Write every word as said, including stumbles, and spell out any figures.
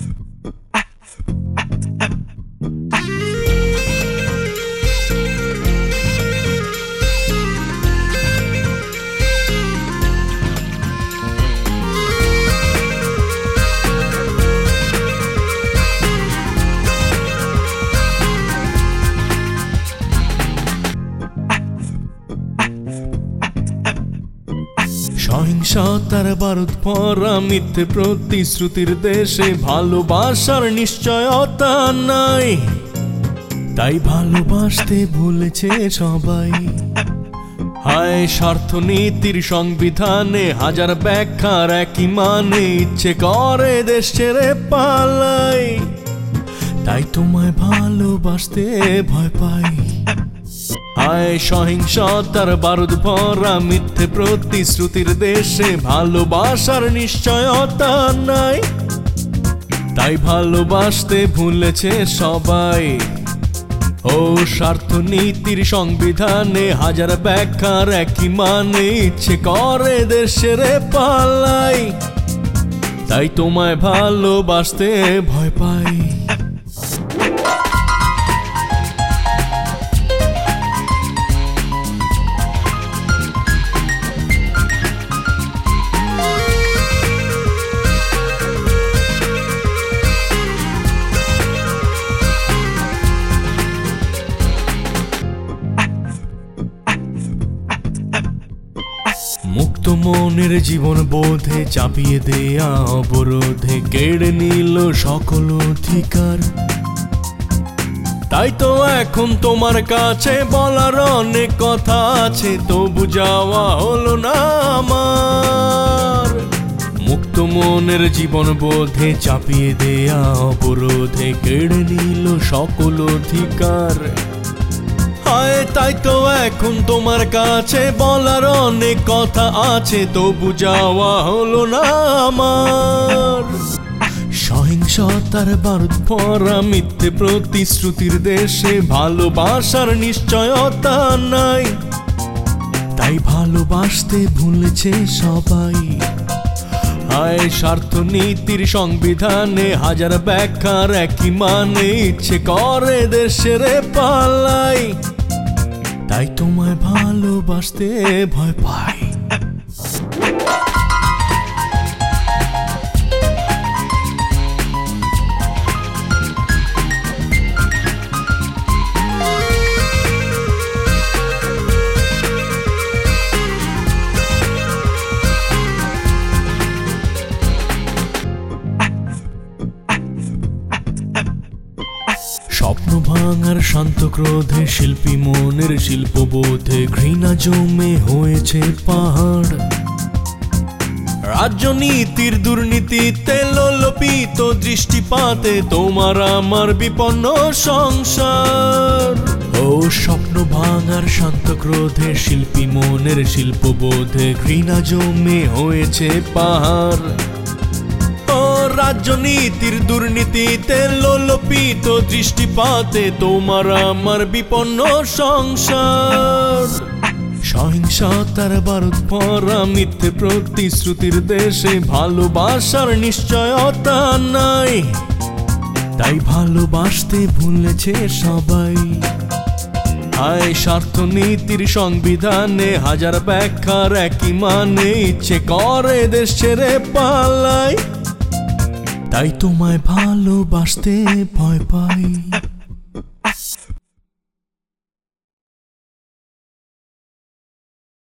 সহিংসতার বারুদ পরা মিথ্যে প্রতিশ্রুতির দেশে ভালোবাসার নিশ্চয়তা নাই, তাই ভালোবাসতে ভুলেছে সবাই। হায় স্বার্থনীতির সংবিধানে হাজার ব্যাখ্যার একই মানে, ইচ্ছে করে দেশ ছেড়ে পালাই, তাই তোমায় ভালোবাসতে ভয় পাই। হায় সহিংসতার বারুদ ভরা মিথ্যে প্রতিশ্রুতির দেশে ভালোবাসার নিশ্চয়তা নাই, তাই ভালোবাসতে ভুলেছে সবাই। ও স্বার্থনীতির সংবিধানে হাজার ব্যাখ্যার একই মানে, ইচ্ছে করে দেশ ছেড়ে পালাই, তাই তোমায় ভালোবাসতে ভয় পাই। মুক্ত মনের জীবন বোধে চাপিয়ে দেয়া অবরোধে কেড়ে নিল সকল অধিকার, তাই তো এখন তোমার কাছে বলার অনেক কথা আছে, তবু যাওয়া হলো না আমার। মুক্ত মনের জীবন বোধে চাপিয়ে দেয়া অবরোধে কেড়ে নিল সকল অধিকার, তাই তো এখন তোমার কাছে বলার অনেক কথা আছে, তবু যাওয়া হলো না আমার। সহিংসতার বারুদ ভরা মিথ্যে প্রতিশ্রুতির দেশে ভালোবাসার নিশ্চয়তা নাই, তাই ভালোবাসতে ভুলেছে সবাই। হায় স্বার্থনীতির সংবিধানে হাজার ব্যাখ্যার একই মানে, ইচ্ছে করে দেশ ছেড়ে পালাই, তাই তোমায় ভালোবাসতে ভয় পাই। স্বপ্ন ভাঙার শান্ত ক্রোধে শিল্পী মনের শিল্পবোধে ঘৃণা জমে হয়েছে পাহাড়। রাজনীতির দুর্নীতিতে লোলপিত দৃষ্টিপাতে তোমার আমার বিপন্ন সংসার। ও স্বপ্ন ভাঙার শান্ত ক্রোধে শিল্পী মনের শিল্পবোধে ঘৃণা জমে হয়েছে পাহাড়। রাজনীতির দুর্নীতিতে লোলপিত দৃষ্টিপাতে তোমার আমার বিপন্ন সংসার। সহিংসতার বারুদ ভরা মিথ্যে প্রতিশ্রুতির দেশে ভালোবাসার নিশ্চয়তা নাই, তাই ভালোবাসতে ভুলেছে সবাই। হায় স্বার্থনীতির সংবিধানে হাজার ব্যাখ্যার একই মানে, ইচ্ছে করে দেশ ছেড়ে পালাই, তাই তোমায় ভালোবাসতে ভয় পাই।